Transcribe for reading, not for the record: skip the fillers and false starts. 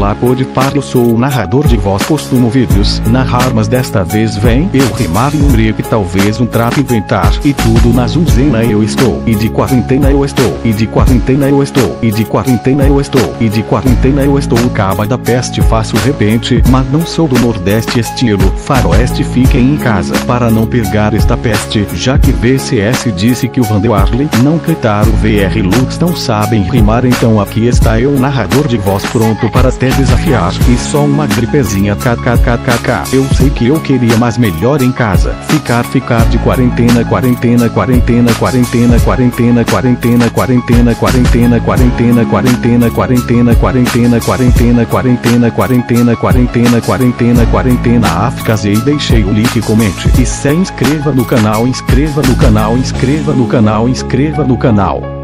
Olá Podpar, eu sou o narrador de voz, costumo vídeos narrar, mas desta vez vem eu rimar em um break, talvez um trap inventar, e tudo na zunzena eu estou, e de quarentena eu estou, e de quarentena eu estou, e de quarentena eu estou, e de quarentena eu estou. Caba da peste faço repente, mas não sou do Nordeste estilo faroeste, fiquem em casa para não pegar esta peste, já que VCS disse que o Vanderlei não cantar o VR Lux não sabem rimar, então aqui está eu, narrador de voz, pronto para até desafiar, e só uma gripezinha kkkk. Eu sei que eu queria, mas melhor em casa, ficar de quarentena, quarentena, quarentena, quarentena, quarentena, quarentena, quarentena, quarentena, quarentena, quarentena, quarentena, quarentena, quarentena, quarentena, quarentena, quarentena, quarentena, quarentena. Casei, deixei o like, comente e se inscreva no canal, inscreva no canal, inscreva no canal, inscreva no canal.